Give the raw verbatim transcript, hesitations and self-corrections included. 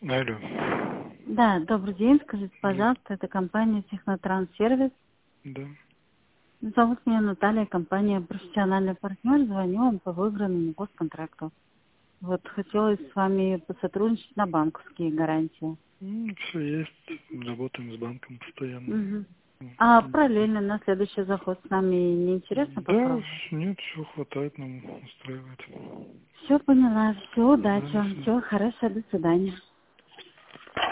Алло. Да, добрый день. Скажите, Да. пожалуйста, это компания Технотранссервис. Да. Зовут меня Наталья, компания «Профессиональный партнер». Звоню вам по выигранному госконтракту. Вот хотелось с вами посотрудничать на банковские гарантии. Все есть. Работаем с банком постоянно. Мгм. А М. параллельно на следующий заход с нами не интересно Да, попробовать? нет, все хватает, нам устраивает. Все поняла. Все, Да, удачи до вам. свидания. Всего хорошего. До свидания.